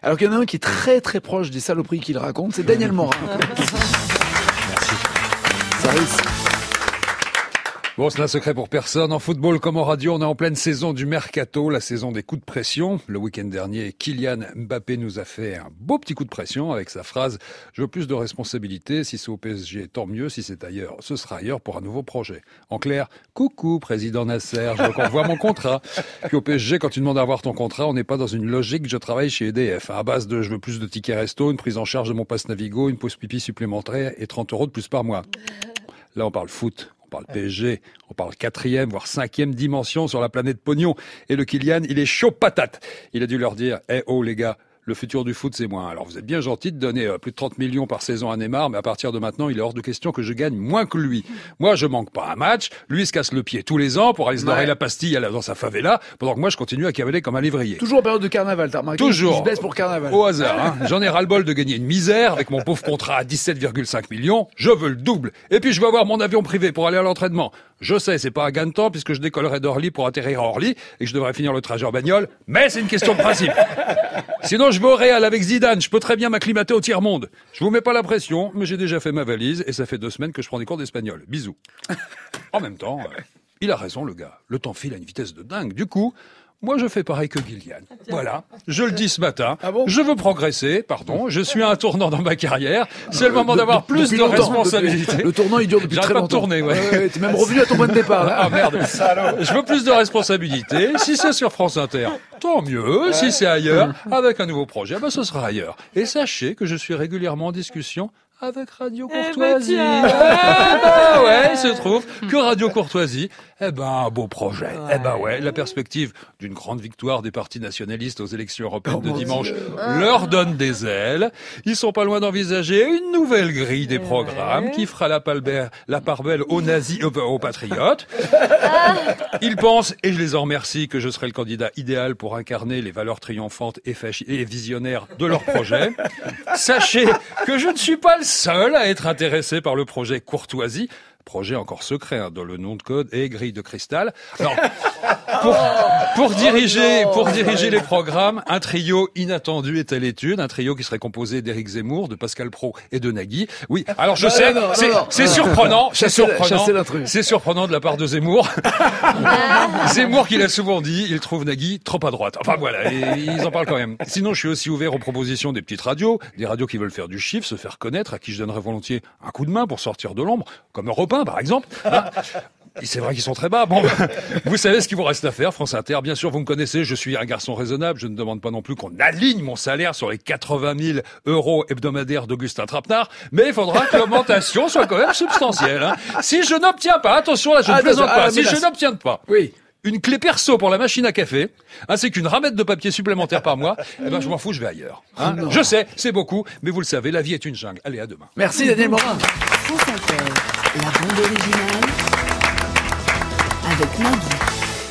Alors qu'il y en a un qui est très très proche des saloperies qu'il raconte, c'est Daniel Morin. Merci. Ça risque. Bon, c'est un secret pour personne. En football comme en radio, on est en pleine saison du mercato, la saison des coups de pression. Le week-end dernier, Kylian Mbappé nous a fait un beau petit coup de pression avec sa phrase « Je veux plus de responsabilités. Si c'est au PSG, tant mieux. Si c'est ailleurs, ce sera ailleurs pour un nouveau projet. » En clair, coucou, président Nasser, je veux qu'on voit mon contrat. Puis au PSG, quand tu demandes à avoir ton contrat, on n'est pas dans une logique « je travaille chez EDF ». À base de « je veux plus de tickets resto, une prise en charge de mon passe Navigo, une pause pipi supplémentaire et 30 € de plus par mois. » Là, on parle foot. On parle PSG, on parle 4e, voire 5e dimension sur la planète pognon. Et le Kylian, il est chaud patate. Il a dû leur dire, oh les gars, le futur du foot, c'est moi. Alors vous êtes bien gentils de donner plus de 30 millions par saison à Neymar, mais à partir de maintenant, il est hors de question que je gagne moins que lui. Moi, je manque pas un match. Lui, il se casse le pied tous les ans pour aller se dorer la pastille dans sa favela, pendant que moi, je continue à cavaler comme un lévrier. Toujours en période de carnaval, t'as remarqué? Toujours. Il se baisse pour carnaval. Au hasard, hein. J'en ai ras-le-bol de gagner une misère avec mon pauvre contrat à 17,5 millions. Je veux le double. Et puis, je veux avoir mon avion privé pour aller à l'entraînement. Je sais, c'est pas un gain de temps puisque je décollerai d'Orly pour atterrir à Orly et que je devrais finir le trajet en bagnole, mais c'est une question de principe. Sinon, je vais au Real avec Zidane, je peux très bien m'acclimater au tiers-monde. Je vous mets pas la pression, mais j'ai déjà fait ma valise et ça fait 2 semaines que je prends des cours d'espagnol. Bisous. En même temps, il a raison le gars, le temps file à une vitesse de dingue. Du coup, moi je fais pareil que Kylian. Voilà, je le dis ce matin, je veux progresser, je suis à un tournant dans ma carrière, c'est le moment d'avoir plus de responsabilités. Le tournant il dure depuis très longtemps. Tourner, ouais. T'es même revenu à ton point de départ. Là. Ah merde, je veux plus de responsabilités. Si c'est sur France Inter, tant mieux. Si c'est ailleurs, avec un nouveau projet, ce sera ailleurs. Et sachez que je suis régulièrement en discussion avec Radio Courtoisie. Il se trouve que Radio Courtoisie, un beau projet. La perspective d'une grande victoire des partis nationalistes aux élections européennes de dimanche leur donne des ailes. Ils sont pas loin d'envisager une nouvelle grille des programmes qui fera la part belle aux nazis, aux patriotes. Ils pensent, et je les en remercie, que je serai le candidat idéal pour incarner les valeurs triomphantes et visionnaires de leur projet. Sachez que je ne suis pas le seul à être intéressé par le projet Courtoisie. Projet encore secret, dont le nom de code est grille de cristal. Alors, pour diriger les programmes, un trio inattendu est à l'étude, un trio qui serait composé d'Éric Zemmour, de Pascal Praud et de Nagui. Oui, alors je sais, c'est surprenant, c'est surprenant de la part de Zemmour. Zemmour qui l'a souvent dit, il trouve Nagui trop à droite. Enfin voilà, et ils en parlent quand même. Sinon, je suis aussi ouvert aux propositions des petites radios, des radios qui veulent faire du chiffre, se faire connaître, à qui je donnerais volontiers un coup de main pour sortir de l'ombre, comme Europe 1, par exemple. Et c'est vrai qu'ils sont très bas. Bon, vous savez ce qu'il vous reste à faire, France Inter. Bien sûr, vous me connaissez, je suis un garçon raisonnable. Je ne demande pas non plus qu'on aligne mon salaire sur les 80 000 € hebdomadaires d'Augustin Trapenard. Mais il faudra que l'augmentation soit quand même substantielle. Hein. Si je n'obtiens pas, attention là, je ne plaisante pas. Si je n'obtiens pas une clé perso pour la machine à café, ainsi qu'une ramette de papier supplémentaire par mois, je m'en fous, je vais ailleurs. Hein. Je sais, c'est beaucoup, mais vous le savez, la vie est une jungle. Allez, à demain. Merci Daniel Morin. France Inter, la bande originale avec Nagui.